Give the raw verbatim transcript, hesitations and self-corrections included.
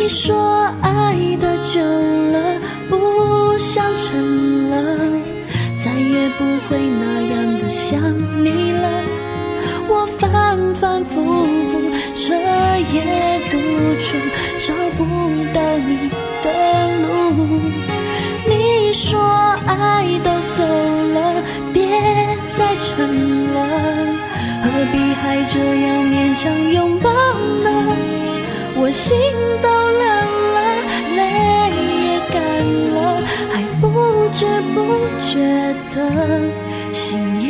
说爱的久了，不想沉了，再也不会那样的想你了。我反反复复，彻夜独处，找不到你的路。你说爱都走了，别再撑了，何必还这样勉强拥抱呢？我心都凉了，泪也干了，还不知不觉的心也